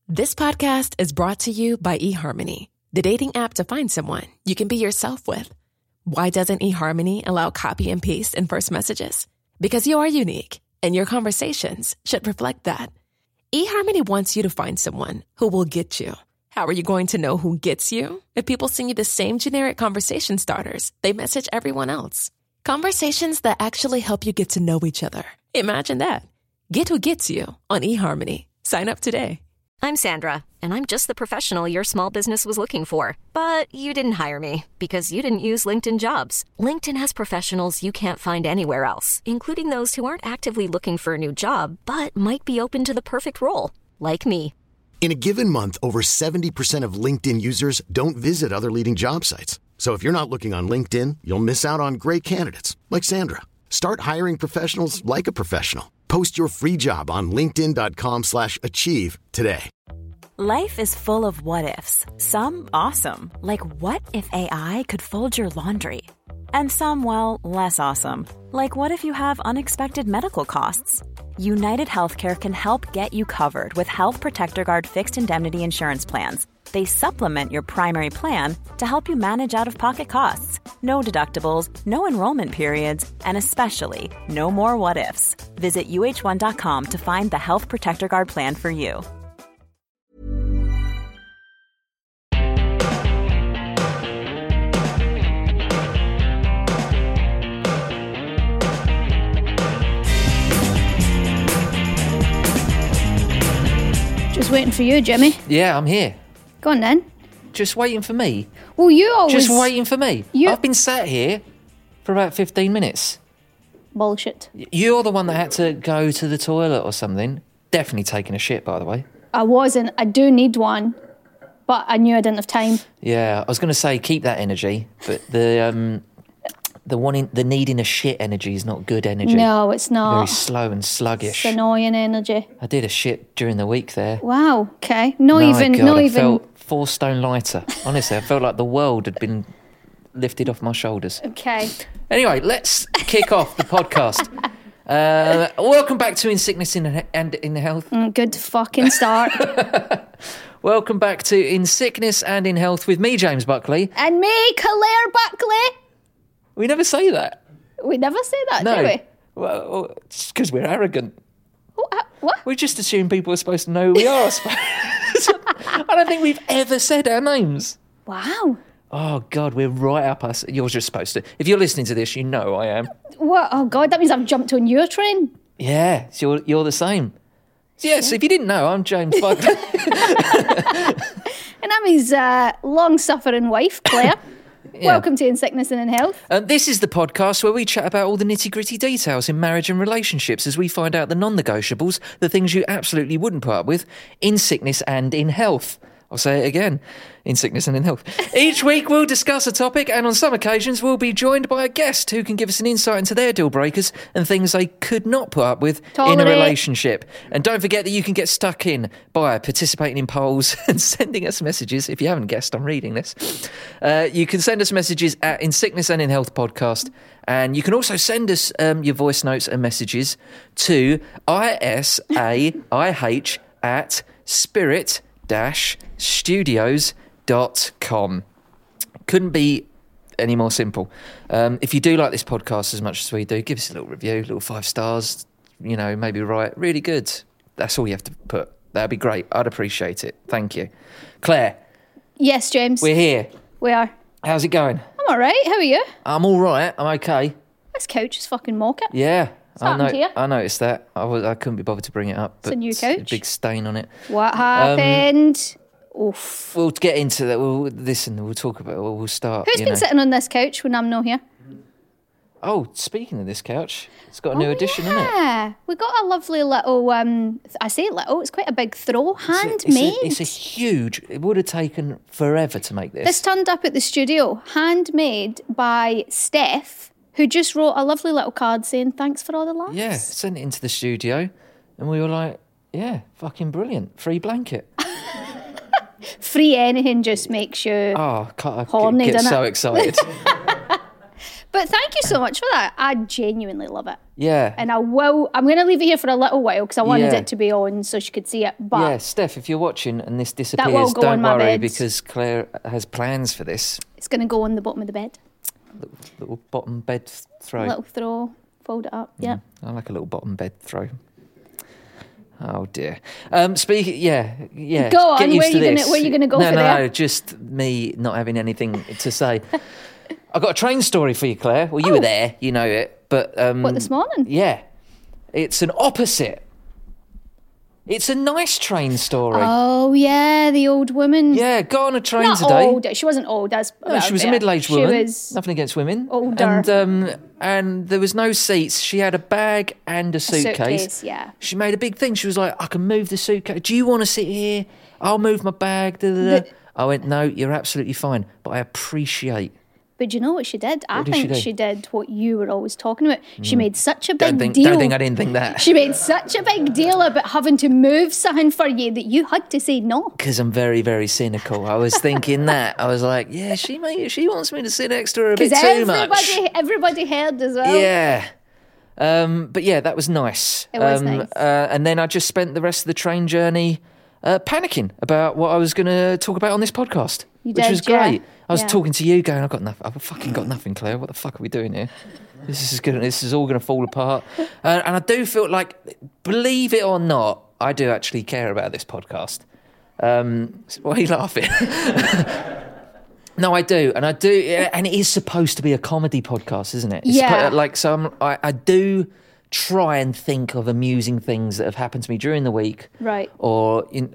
This podcast is brought to you by eHarmony, the dating app to find someone you can be yourself with. Why doesn't eHarmony allow copy and paste in first messages? Because you are unique, and your conversations should reflect that. eHarmony wants you to find someone who will get you. How are you going to know who gets you? If people send you the same generic conversation starters they message everyone else. Conversations that actually help you get to know each other. Imagine that. Get who gets you on eHarmony. Sign up today. I'm Sandra, and I'm just the professional your small business was looking for. But you didn't hire me because you didn't use LinkedIn Jobs. LinkedIn has professionals you can't find anywhere else, including those who aren't actively looking for a new job, but might be open to the perfect role, like me. In a given month, over 70% of LinkedIn users don't visit other leading job sites. So if you're not looking on LinkedIn, you'll miss out on great candidates like Sandra. Start hiring professionals like a professional. Post your free job on linkedin.com/achieve today. Life is full of what-ifs. Some awesome, like what if AI could fold your laundry? And some, well, less awesome, like what if you have unexpected medical costs? United Healthcare can help get you covered with Health Protector Guard fixed indemnity insurance plans. They supplement your primary plan to help you manage out-of-pocket costs. No deductibles, no enrollment periods, and especially no more what-ifs. Visit uh1.com to find the Health Protector Guard plan for you. Just waiting for you, Jimmy. Yeah, I'm here. Go on then. Just waiting for me. Well, you always... Just waiting for me. I've been sat here for about 15 minutes. Bullshit. You're the one that had to go to the toilet or something. Definitely taking a shit, by the way. I wasn't. I do need one, but I knew I didn't have time. Yeah, I was going to say keep that energy, but the needing a shit energy is not good energy. No, it's not. Very slow and sluggish. It's annoying energy. I did a shit during the week there. Wow. Okay. I felt 4 stone lighter. Honestly, I felt like the world had been lifted off my shoulders. Okay. Anyway, let's kick off the podcast. Welcome back to In Sickness and in Health. Good fucking start. Welcome back to In Sickness and in Health with me, James Buckley. And me, Claire Buckley. We never say that. We never say that, no. do we? Well, it's because we're arrogant. What? We just assume people are supposed to know who we are, I suppose. I don't think we've ever said our names. Wow. Oh, God, we're right up us. You're just supposed to. If you're listening to this, you know I am. What? Oh, God, that means I've jumped on your train. Yeah, so you're the same. So, yes, if you didn't know, I'm James Buckley. And I'm his long-suffering wife, Claire. Yeah. Welcome to In Sickness and in Health. This is the podcast where we chat about all the nitty-gritty details in marriage and relationships as we find out the non-negotiables, the things you absolutely wouldn't put up with, in sickness and in health. I'll say it again, in sickness and in health. Each week we'll discuss a topic, and on some occasions we'll be joined by a guest who can give us an insight into their deal breakers and things they could not put up with in a relationship. And don't forget that you can get stuck in by participating in polls and sending us messages. If you haven't guessed, I'm reading this. You can send us messages at In Sickness and in Health podcast, and you can also send us your voice notes and messages to isaih@spirit-studios.com. Couldn't be any more simple. If you do like this podcast as much as we do, give us a little review, little 5 stars, maybe write really good. That's all you have to put. That'd be great. I'd appreciate it. Thank you. Claire. Yes, James. We're here. We are. How's it going? I'm all right. How are you? I'm all right. I'm okay. This couch is fucking mocha. Yeah. I noticed that. I couldn't be bothered to bring it up. But it's a new couch. A big stain on it. What happened? Oof. We'll get into that. We'll talk about it. We'll start. Who's been sitting on this couch when I'm not here? Oh, speaking of this couch, it's got a new addition, isn't it? Yeah. We got a lovely little, I say little, it's quite a big throw, handmade. It's a huge, it would have taken forever to make this. This turned up at the studio, handmade by Steph, who just wrote a lovely little card saying thanks for all the laughs. Yeah, sent it into the studio, and we were like, yeah, fucking brilliant. Free blanket. Free anything just makes you horny, get so excited. But thank you so much for that. I genuinely love it. Yeah. And I'm going to leave it here for a little while because I wanted Yeah. it to be on so she could see it. But Yeah, Steph, if you're watching and this will disappears, go don't on my worry bed. because Claire has plans for this. it's going to go on the bottom of the bed. Little bottom bed throw. Little throw, fold it up. Yeah. I like a little bottom bed throw. Oh dear. Speaking, yeah. Go on, Get used where to you gonna- this. where you gonna go no, for no, there? No, just me not having anything to say. I've got a train story for you, Claire. Well, you were there, you know it. But What, this morning? Yeah, it's an opposite. It's a nice train story. Oh, yeah, the old woman. Yeah, got on a train Not today. old. She wasn't old. No, she was a middle-aged woman. She was Nothing against women. older. And there was no seats. She had a bag and a suitcase. Yeah. She made a big thing. She was like, I can move the suitcase. Do you want to sit here? I'll move my bag. Da, da, da. I went, no, you're absolutely fine. But I appreciate. But do you know what she did? I What did she think do? she did what you were always talking about. She made such a Don't big think deal. I didn't think that. She made such a big deal about having to move something for you that you had to say no. Because I'm very, very cynical. I was thinking that. I was like, yeah, she wants me to sit next to her a bit too much. Everybody heard as well. Yeah. But yeah, that was nice. It was nice. And then I just spent the rest of the train journey panicking about what I was going to talk about on this podcast, which did, was great. yeah. I was Yeah. talking to you, going, I've fucking got nothing, Claire. What the fuck are we doing here? This is all going to fall apart. And I do feel like, believe it or not, I do actually care about this podcast. Why are you laughing? No, I do, and and it is supposed to be a comedy podcast, isn't it? It's Yeah. I do try and think of amusing things that have happened to me during the week, Right. Or in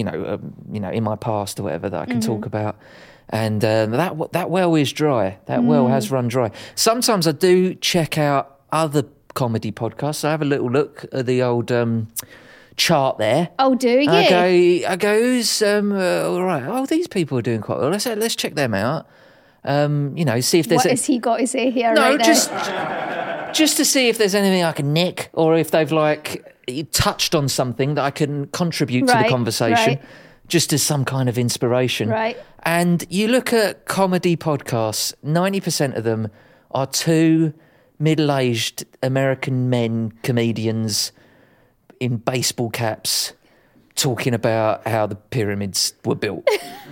my past or whatever that I can talk about. And that well is dry. That well has run dry. Sometimes I do check out other comedy podcasts. I have a little look at the old chart there. Oh, do you? I go, who's all right? Oh, these people are doing quite well. Let's check them out. See if there's What has he got to say here? no, right just to see if there's anything I can nick, or if they've touched on something that I can contribute to the Right, conversation, right. just as some kind of inspiration. Right. And you look at comedy podcasts, 90% of them are two middle-aged American men comedians in baseball caps talking about how the pyramids were built.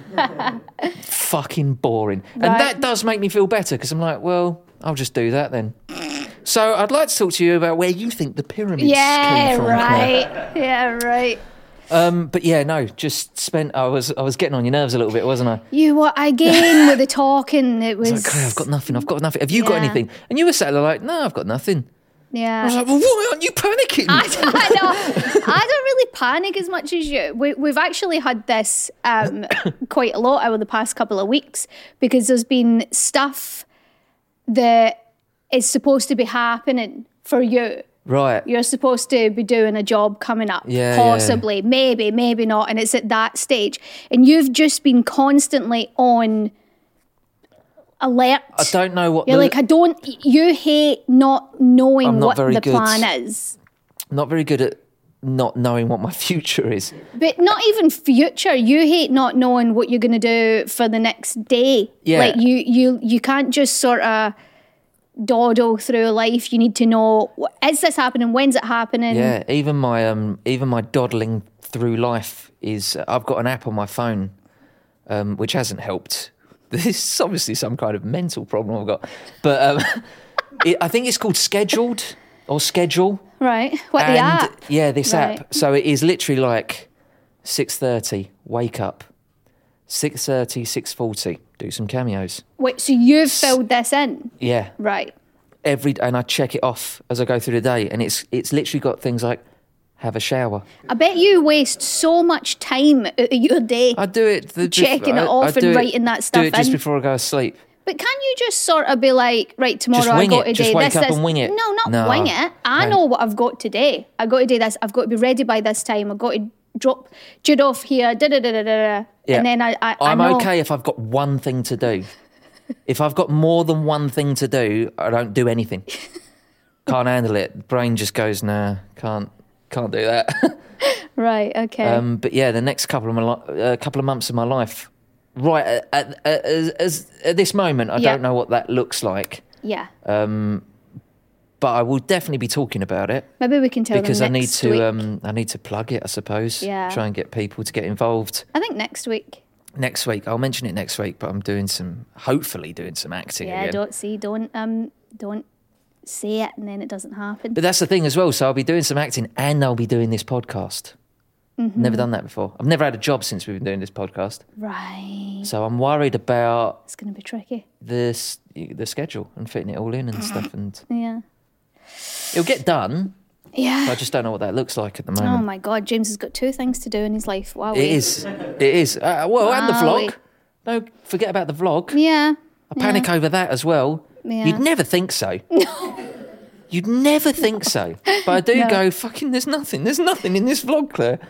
Fucking boring. And Right. that does make me feel better, because I'm like, well, I'll just do that then. So I'd like to talk to you about where you think the pyramids Yeah, came from. right. Yeah, right. But yeah, no, I was getting on your nerves a little bit, wasn't I? You were again with the talking. It was. It's like, Claire, I've got nothing. Have you got Yeah. anything? And you were sat there like, no, I've got nothing. I was Yeah. like, well, why aren't you panicking? I don't really panic as much as you. We've actually had this quite a lot over the past couple of weeks because there's been stuff that is supposed to be happening for you. Right. You're supposed to be doing a job coming up, Yeah, possibly, maybe not, and it's at that stage. And you've just been constantly on alert. I don't know what You're like, you hate not knowing I'm not what very the good. plan is. not very good at not knowing what my future is. But not even future. You hate not knowing what you're going to do for the next day. Yeah. Like you can't just sort of dawdle through life. You need to know, is this happening? When's it happening? Yeah, even my dawdling through life is. I've got an app on my phone, which hasn't helped. This is obviously some kind of mental problem I've got, but I think it's called Scheduled or Schedule. Right. What, the app? Yeah, this Right. app. So it is literally like 6:30, wake up. 6:30, 6:40, do some cameos. Wait, so you've filled this in? Yeah, Right. and I check it off as I go through the day, and it's literally got things like have a shower. I bet you waste so much time out of your day. I do it. Checking it off and writing that stuff Do it just in. before I go to sleep. But can you just sort of be like, right, tomorrow Just I wing got it. to Just do wake this, up this. and wing it. No, not No. wing it. I know what I've got today. I got to do this. I've got to be ready by this time. I've got to drop Jude off here. Da da da da da. Yeah. And then I I'm know. okay if I've got one thing to do. If I've got more than one thing to do, I don't do anything. Can't handle it. Brain just goes, nah, can't do that. Right. Okay. But yeah, the next couple of months of my life, right at this moment, I Yeah. don't know what that looks like. Yeah. But I will definitely be talking about it. Maybe we can tell because them next week. I need to plug it, I suppose. Yeah. Try and get people to get involved. I think next week. Next week, I'll mention it next week. But I'm hopefully doing some acting again. Don't say it and then it doesn't happen. But that's the thing as well. So I'll be doing some acting and I'll be doing this podcast. Mm-hmm. Never done that before. I've never had a job since we've been doing this podcast. Right. So I'm worried about It's going to be tricky. the schedule and fitting it all in and stuff. And Yeah. it'll get done. Yeah. But I just don't know what that looks like at the moment. Oh my God, James has got 2 things to do in his life. Wow. It is. And the vlog. Don't forget about the vlog. Yeah. I panic over that as well. Yeah. You'd never think so. No. You'd never think so. But I do go, fucking, there's nothing in this vlog, Claire.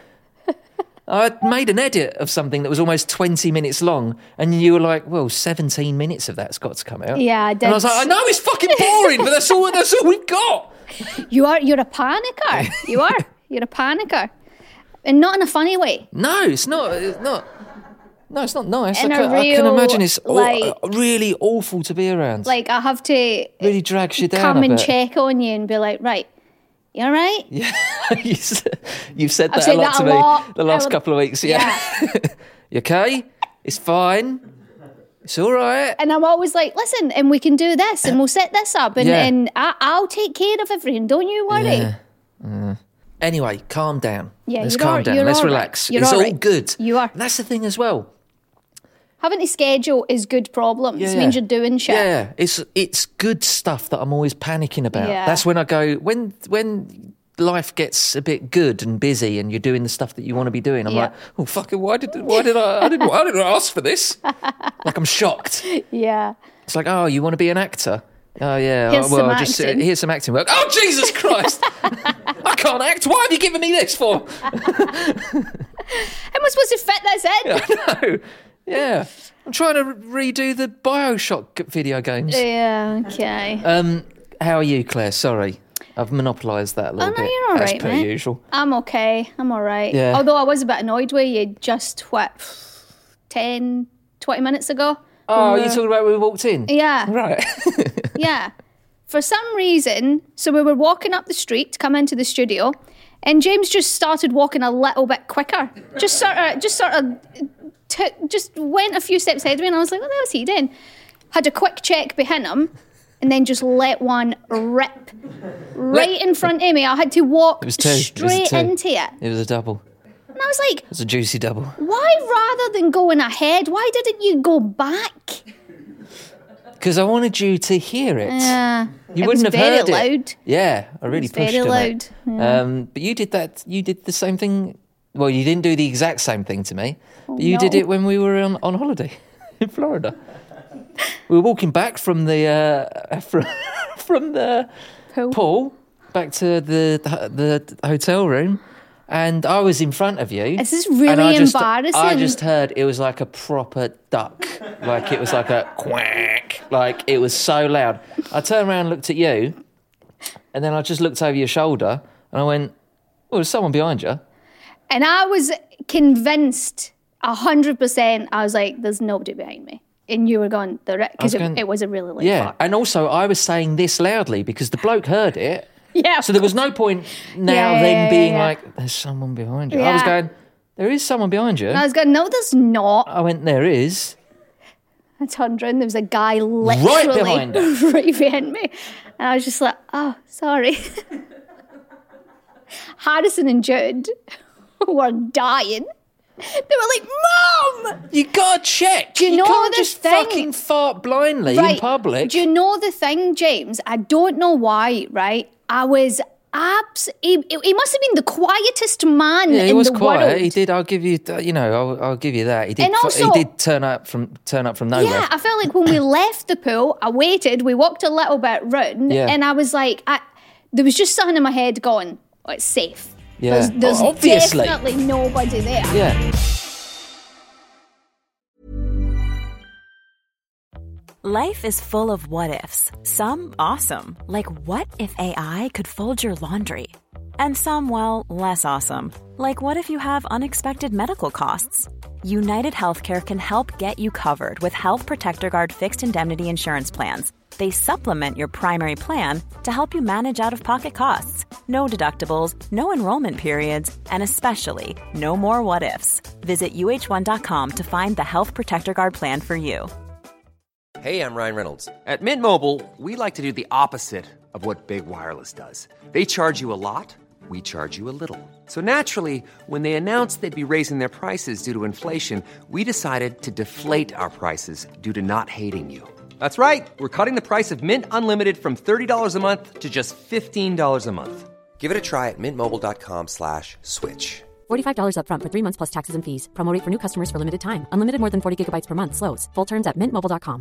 I made an edit of something that was almost 20 minutes long, and you were like, well, 17 minutes of that's got to come out. Yeah, I did. And I was like, I know it's fucking boring, but that's all we've got. You're a panicker. You are. You're a panicker. And not in a funny way. No, it's not. No, it's not nice. In I a can real, imagine it's like- really awful to be around. Like, I have to really drags you down come a and bit. check on you and be like, right, you all right? Yeah, you've said I've that said a lot that to a me lot. the last couple of weeks. Yeah. You okay? It's fine. It's all right. And I'm always like, listen, and we can do this, and we'll set this up, and, Yeah. and I'll take care of everything. Don't you worry. Yeah. Anyway, calm down. Yeah, Let's you're calm all- down. you're Let's all right. relax. You're It's all all right. good. You are. And that's the thing as well. Having to schedule is good problems. Yeah. It means you're doing shit. Yeah, it's good stuff that I'm always panicking about. Yeah. That's when I go, when life gets a bit good and busy and you're doing the stuff that you want to be doing, I'm Yeah. like, oh, fucking, why did I didn't ask for this? Like, I'm shocked. Yeah. It's like, oh, you want to be an actor? Oh, yeah. Here's well, some just acting. here's some acting work. Oh, Jesus Christ! I can't act. Why have you given me this for? How am I supposed to fit this in? I know. Yeah. I'm trying to redo the Bioshock video games. Yeah, okay. How are you, Claire? Sorry. I've monopolised that a little Oh, no, bit. you're all as right, per mate. usual. I'm okay. I'm all right. Yeah. Although I was a bit annoyed with you just, 10, 20 minutes ago? Oh, you talking about when we walked in? Yeah. Right. Yeah. For some reason, so we were walking up the street to come into the studio, and James just started walking a little bit quicker. Just went a few steps ahead of me, and I was like, what the hell is he doing? Had a quick check behind him, and then just let one rip right in front of me. I had to walk It was two. straight into it. It was a double. And I was like, It was a juicy double. why rather than going ahead, why didn't you go back? Because I wanted you to hear it. You it wouldn't was have very heard loud. it. Yeah, I really was pushed very on loud, it. yeah. But you did that. You did the same thing. Well, you didn't do the exact same thing to me, but you did no. it when we were on holiday in Florida. We were walking back from the from the pool back to the hotel room, and I was in front of you. This is really and embarrassing. I just heard it was like a proper duck, like it was like a quack, like it was so loud. I turned around, and looked at you, and then I just looked over your shoulder, and I went, "Oh, there's someone behind you." And I was convinced 100%. I was like, there's nobody behind me. And you were going, because it was a really loud Yeah, fart. and also I was saying this loudly because the bloke heard it. Yeah. So there was no point now Yeah, then yeah, being yeah. like, there's someone behind you. I was Yeah. going, there is someone behind you. And I was going, no, there's not. I went, there is. I turned around, there was a guy literally behind her. right behind me. And I was just like, oh, sorry. Harrison and Jude were dying. They were like, Mom! You gotta check. Do you know can't the just thing? fucking fart blindly in public. Do you know the thing, James? I don't know why, right? I was he must have been the quietest man Yeah, he in was the quiet. world. He did. I'll give you. I'll give you that. He did. And also- he did turn up from nowhere. Yeah, I felt like when we left the pool, I waited, we walked a little bit round, Yeah. and I was like, there was just something in my head going, oh, it's safe. Yeah. There's Obviously. definitely nobody there. Yeah. Life is full of what-ifs. Some awesome, like what if AI could fold your laundry? And some, well, less awesome, like what if you have unexpected medical costs? United Healthcare can help get you covered with Health Protector Guard fixed indemnity insurance plans. They supplement your primary plan to help you manage out-of-pocket costs. No deductibles, no enrollment periods, and especially no more what-ifs. Visit UH1.com to find the Health Protector Guard plan for you. Hey, I'm Ryan Reynolds. At Mint Mobile, we like to do the opposite of what Big Wireless does. They charge you a lot, we charge you a little. So naturally, when they announced they'd be raising their prices due to inflation, we decided to deflate our prices due to not hating you. That's right. We're cutting the price of Mint Unlimited from $30 a month to just $15 a month. Give it a try at mintmobile.com/switch. $45 up front for 3 months plus taxes and fees. Promo rate for new customers for limited time. Unlimited more than 40 gigabytes per month. Slows full terms at mintmobile.com.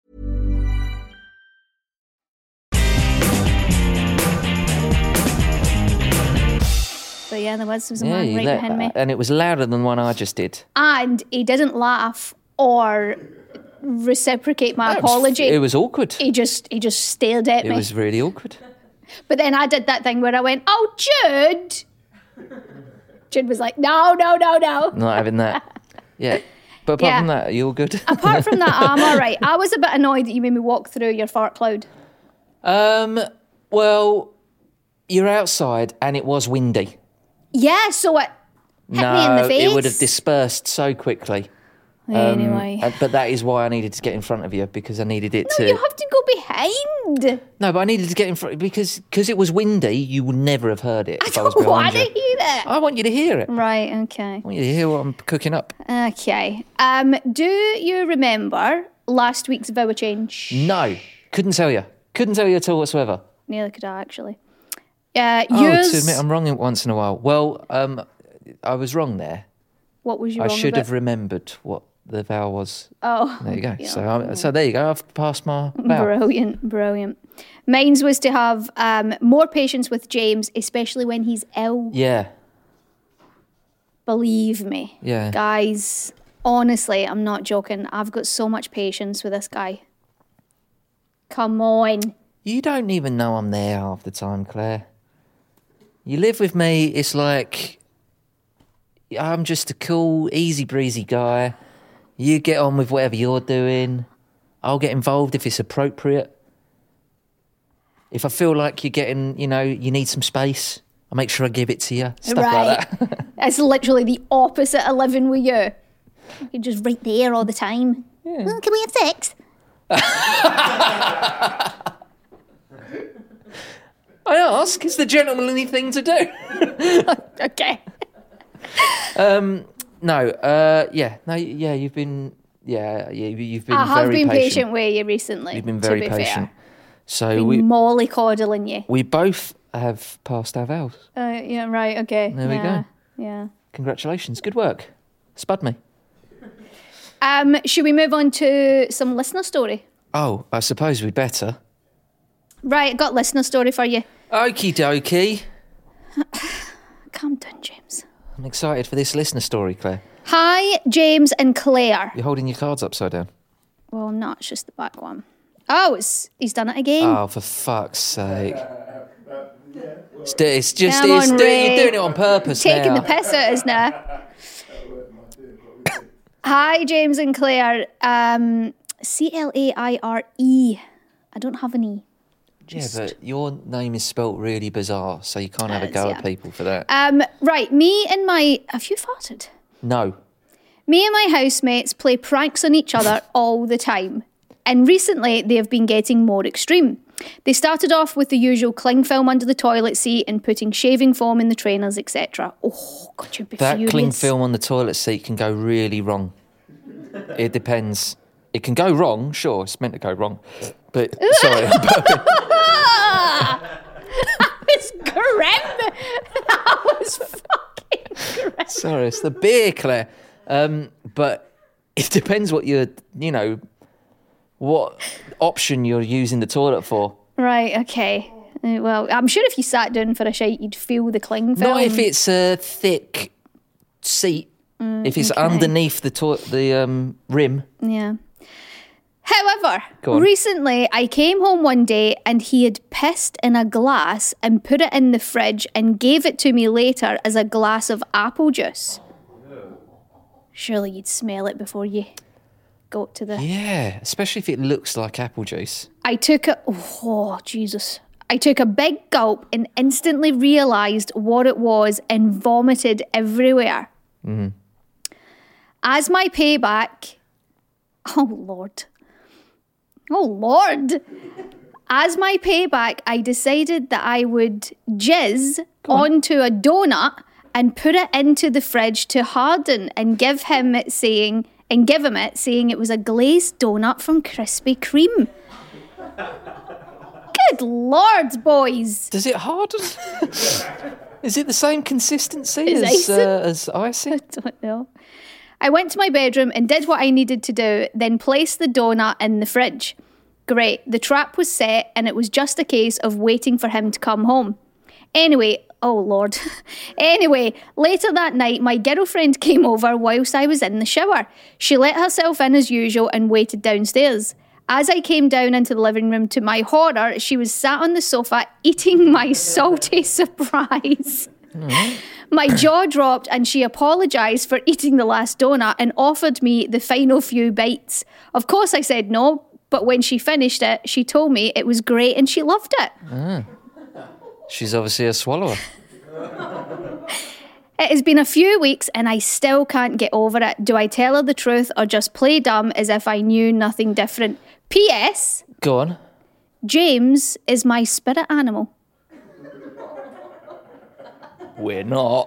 So yeah, there was a man right behind me. And it was louder than the one I just did. And he didn't laugh or reciprocate my apology. It was awkward. He just stared at me. It was really awkward. But then I did that thing where I went, "Oh, Jude." Jude was like, no. Not having that. Yeah. But apart from that, you're good. Apart from that, I'm all right. I was a bit annoyed that you made me walk through your fart cloud. Well, you're outside and it was windy. Yeah, so it hit me in the face. It would have dispersed so quickly. Anyway. But that is why I needed to get in front of you, because I needed it to... No, you have to go behind. No, but I needed to get in front because it was windy. You would never have heard it if I was behind want to you. hear it. I want you to hear it. Right, okay. I want you to hear what I'm cooking up. Okay. Do you remember last week's Vow Change? No, couldn't tell you. Couldn't tell you at all whatsoever. Neither could I, actually. To admit I'm wrong once in a while. Well, I was wrong there. What was you I wrong should about? have remembered what the vow was. Oh. There you go. Yeah. So there you go. I've passed my vow. Brilliant. Mine's was to have more patience with James, especially when he's ill. Yeah. Believe me. Yeah. Guys, honestly, I'm not joking. I've got so much patience with this guy. Come on. You don't even know I'm there half the time, Claire. You live with me, it's like I'm just a cool, easy breezy guy. You get on with whatever you're doing. I'll get involved if it's appropriate. If I feel like you're getting, you need some space, I'll make sure I give it to you. Stuff like that. It's literally the opposite of living with you. You're just right there all the time. Yeah. Well, can we have sex? I ask, it's the gentlemanly thing to do. Okay. You've been I have very been patient. patient with you recently. You've been very patient. Fair. So mollycoddling you. we both have passed our vows. Yeah, right, okay. There we go. Yeah. Congratulations, good work. Spud me. Should we move on to some listener story? Oh, I suppose we'd better. Right, got listener story for you. Okie dokie. Calm down, James. I'm excited for this listener story, Claire. Hi, James and Claire. You're holding your cards upside down. Well, I'm not. It's just the back one. Oh, he's done it again. Oh, for fuck's sake. It's just, Come on, Ray. you're doing it on purpose Taking now. the piss at us now. Hi, James and Claire. Claire. I don't have an E. Yeah, but your name is spelt really bizarre, so you can't have a go at people for that. Right, me and my... Have you farted? No. Me and my housemates play pranks on each other all the time. And recently, they have been getting more extreme. They started off with the usual cling film under the toilet seat and putting shaving foam in the trainers, etc. Oh, God, you'd be That furious. cling film on the toilet seat can go really wrong. It depends. It can go wrong, sure, it's meant to go wrong. But, sorry, I'm burping. That was grim. That was fucking grim. Sorry, it's the beer, Claire. But it depends what what option you're using the toilet for. Right, okay. Well, I'm sure if you sat down for a shite, you'd feel the cling film. Not if it's a thick seat. If it's underneath the rim. Yeah. However, Go on. recently I came home one day and he had pissed in a glass and put it in the fridge and gave it to me later as a glass of apple juice. Surely you'd smell it before you got to the... Yeah, especially if it looks like apple juice. I took a big gulp and instantly realised what it was and vomited everywhere. Mm-hmm. As my payback... Oh, Lord. As my payback, I decided that I would jizz onto a donut and put it into the fridge to harden and give him it saying it was a glazed donut from Krispy Kreme. Good Lord, boys. Does it harden? Is it the same consistency as icing? I don't know. I went to my bedroom and did what I needed to do, then placed the donut in the fridge. Great. The trap was set and it was just a case of waiting for him to come home. Anyway, oh Lord. Anyway, later that night, my girlfriend came over whilst I was in the shower. She let herself in as usual and waited downstairs. As I came down into the living room, to my horror, she was sat on the sofa eating my salty surprise. Mm. My jaw dropped and she apologised for eating the last donut and offered me the final few bites. Of course I said no, but when she finished it, she told me it was great and she loved it. Ah. She's obviously a swallower. It has been a few weeks and I still can't get over it. Do I tell her the truth or just play dumb as if I knew nothing different? P.S. Go on. James is my spirit animal. We're not.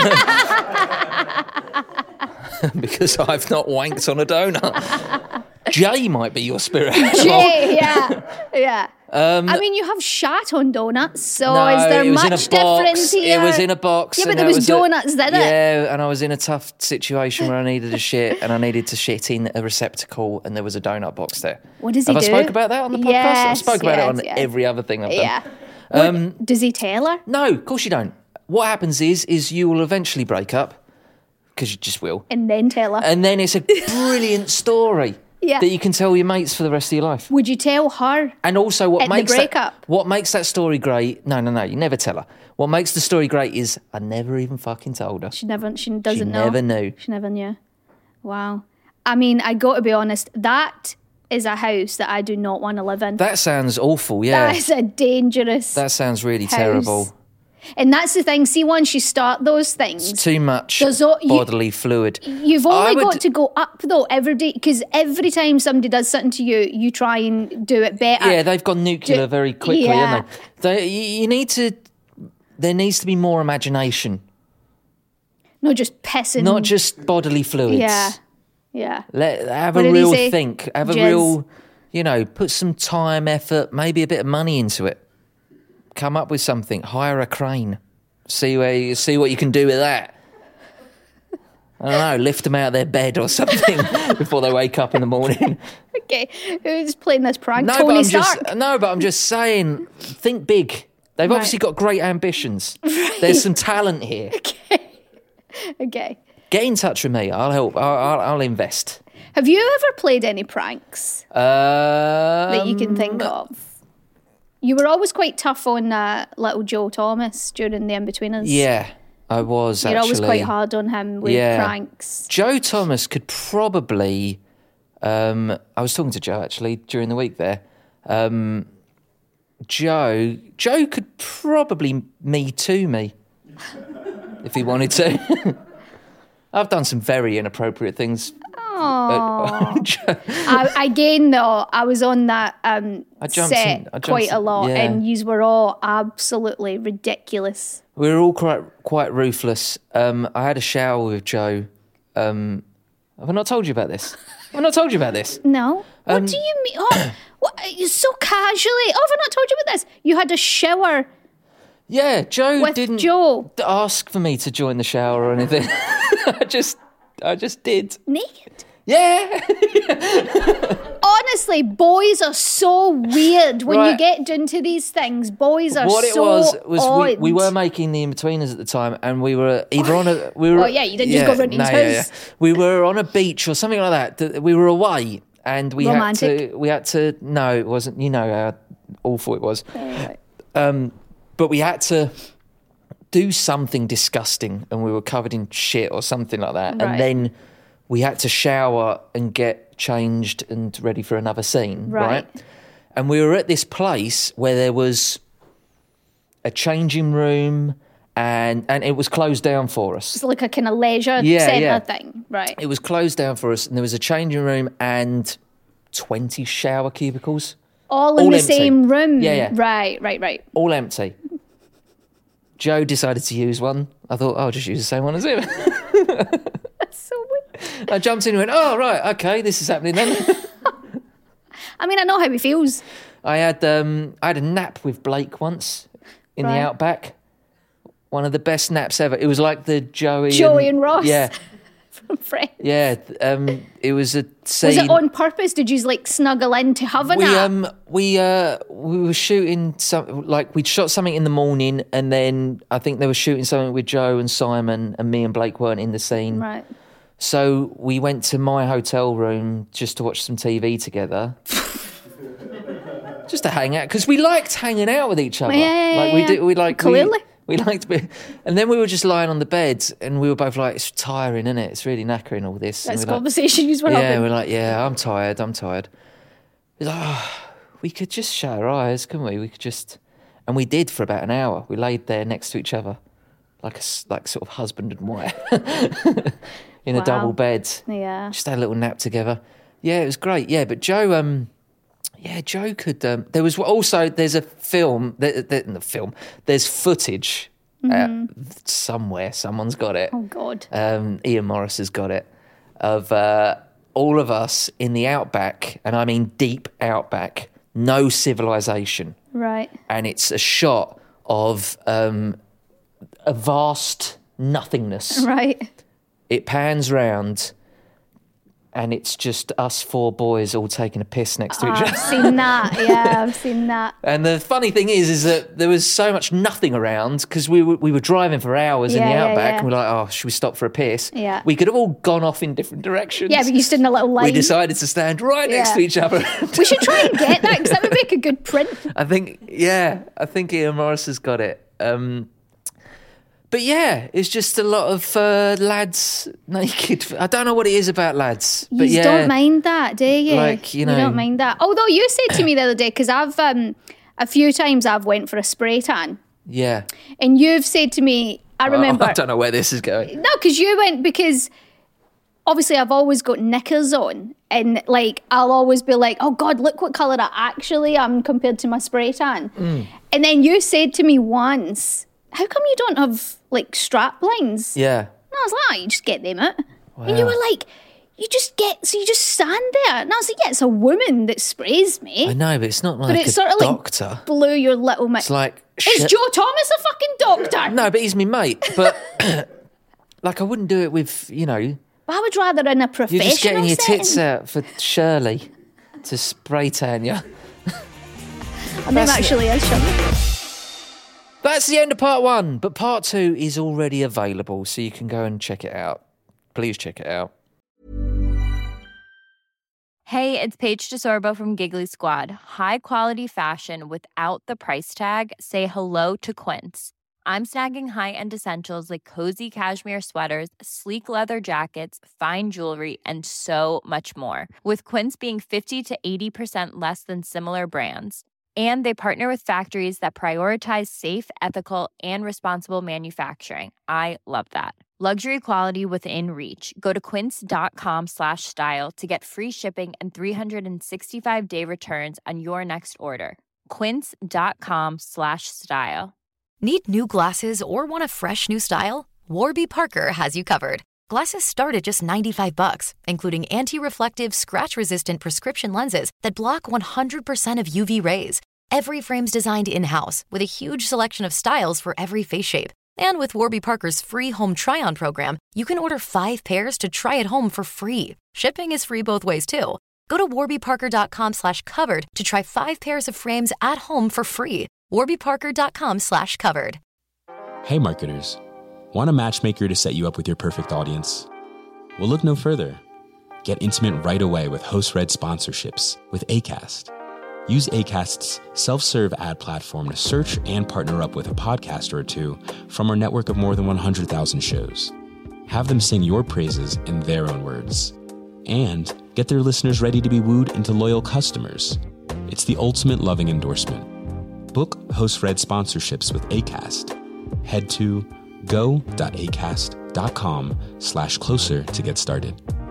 Because I've not wanked on a donut. Jay might be your spirit animal. Jay, yeah. I mean, you have shat on donuts, so no, is there much It difference here? was in a box. Yeah, but there was donuts in it. Yeah, and I was in a tough situation where I needed a shit, and I needed to shit in a receptacle, and there was a donut box there. What does he do? Have I spoke about that on the podcast? Yes, I spoke about it on every other thing I've done. Yeah. Does he tell her? No, of course you don't. What happens is you will eventually break up, because you just will. And then tell her. And then it's a brilliant story. Yeah. That you can tell your mates for the rest of your life. Would you tell her? And also, what makes that story great? No, you never tell her. What makes the story great is I never even fucking told her. She doesn't know. She never knew. She never knew. Wow. I mean, I got to be honest. That is a house that I do not want to live in. That sounds awful. Yeah. That is a dangerous. That sounds really house. terrible. And that's the thing. See, once you start those things, it's too much bodily fluid. You've only got to go up though every day, because every time somebody does something to you, you try and do it better. Yeah, they've gone nuclear very quickly, haven't they? You need to. There needs to be more imagination. Not just pissing. Not just bodily fluids. Yeah. Have a real think. Have a real, put some time, effort, maybe a bit of money into it. Come up with something. Hire a crane. See what you can do with that. I don't know. Lift them out of their bed or something before they wake up in the morning. Okay, who's playing this prank? Tony Stark. But I'm just saying. Think big. They've obviously got great ambitions. Right. There's some talent here. Okay. Get in touch with me. I'll help. I'll invest. Have you ever played any pranks that you can think of? You were always quite tough on little Joe Thomas during the In-Betweeners. Yeah, I was, You're always quite hard on him with pranks. Joe Thomas could probably... I was talking to Joe, actually, during the week there. Joe could probably Me Too me, if he wanted to. I've done some very inappropriate things. Again, though, I was on that set quite a lot, and yous were all absolutely ridiculous. We were all quite ruthless. I had a shower with Joe. Have I not told you about this? No. What do you mean? Oh, you so casually. Oh, have I not told you about this? You had a shower. Yeah, Joe didn't Joe. ask for me to join the shower or anything. I just did. Naked? Yeah. Honestly, boys are so weird when you get into these things. Boys are odd. We were making the In-Betweeners at the time, and we were either on a... you didn't just go around his house. Yeah. We were on a beach or something like that. We were away, and we had to... No, it wasn't. You know how awful it was. Right. But we had to do something disgusting, and we were covered in shit or something like that. Right. And then we had to shower and get changed and ready for another scene, right? And we were at this place where there was a changing room and it was closed down for us. It's like a kind of leisure centre thing, right? It was closed down for us and there was a changing room and 20 shower cubicles. All in the empty. same room? Yeah. Right. All empty. Joe decided to use one. I thought, I'll just use the same one as him. That's so weird. I jumped in and went, oh, right, okay, this is happening then. I mean, I know how he feels. I had a nap with Blake once in the Outback. One of the best naps ever. It was like the Joey and Ross. Yeah. From Friends. Yeah. It was a scene. Was it on purpose? Did you like snuggle in to have a nap? We were shooting we'd shot something in the morning and then I think they were shooting something with Joe and Simon and me and Blake weren't in the scene. Right. So we went to my hotel room just to watch some TV together. Just to hang out, because we liked hanging out with each other. Clearly. We liked to be, and then we were just lying on the bed, and we were both like, "It's tiring, isn't it? It's really knackering all this." That's a conversation you were having. Yeah, we're like, "Yeah, I'm tired. We're like, we could just shut our eyes, couldn't we? We could just, and we did for about an hour. We laid there next to each other, like sort of husband and wife, in a double bed. Yeah, just had a little nap together. Yeah, it was great. Yeah, but Joe, Joe could. There's a film. There's footage somewhere. Someone's got it. Oh God. Ian Morris has got it of all of us in the outback, and I mean deep outback, no civilization. Right. And it's a shot of a vast nothingness. Right. It pans round. And it's just us four boys all taking a piss next to each other. I've seen that. Yeah, I've seen that. And the funny thing is that there was so much nothing around because we were driving for hours in the outback. And we're like, oh, should we stop for a piss? Yeah. We could have all gone off in different directions. Yeah, but you stood in a little line. We decided to stand right next to each other. We should try and get that because that would make a good print. I think Ian Morris has got it. But yeah, it's just a lot of lads naked. I don't know what it is about lads. But you don't mind that, do you? Like, you don't mind that. Although you said to me the other day, because I've a few times I've went for a spray tan. Yeah. And you've said to me, I remember. I don't know where this is going. No, because you went because obviously I've always got knickers on, and like I'll always be like, oh God, look what colour I actually am compared to my spray tan. And then you said to me once, how come you don't have like strap lines? Yeah. And I was like, you just get them out. Wow. And you were like, you just stand there. And I was like, yeah, it's a woman that sprays me. I know, but it's not like but it's a sort of doctor. Like blew your little It's like... Is Joe Thomas a fucking doctor? No, but he's my mate. But like I wouldn't do it with, I would rather in a professional You're just getting your setting. tits out for Shirley to spray tan you. I mean, actually is Shirley. That's the end of part 1, but part 2 is already available, so you can go and check it out. Please check it out. Hey, it's Paige DeSorbo from Giggly Squad. High quality fashion without the price tag. Say hello to Quince. I'm snagging high-end essentials like cozy cashmere sweaters, sleek leather jackets, fine jewelry, and so much more. With Quince being 50 to 80% less than similar brands. And they partner with factories that prioritize safe, ethical, and responsible manufacturing. I love that. Luxury quality within reach. Go to quince.com/style to get free shipping and 365-day returns on your next order. Quince.com/style. Need new glasses or want a fresh new style? Warby Parker has you covered. Glasses start at just $95, including anti-reflective, scratch-resistant prescription lenses that block 100% of UV rays. Every frame's designed in-house with a huge selection of styles for every face shape. And with Warby Parker's free home try-on program, you can order 5 pairs to try at home for free. Shipping is free both ways, too. Go to warbyparker.com/covered to try 5 pairs of frames at home for free. warbyparker.com/covered. Hey, marketers. Want a matchmaker to set you up with your perfect audience? Well, look no further. Get intimate right away with host-read sponsorships with Acast. Use Acast's self-serve ad platform to search and partner up with a podcaster or two from our network of more than 100,000 shows. have them sing your praises in their own words, and get their listeners ready to be wooed into loyal customers. It's the ultimate loving endorsement. Book Host Red sponsorships with Acast. Head to go.acast.com/closer to get started.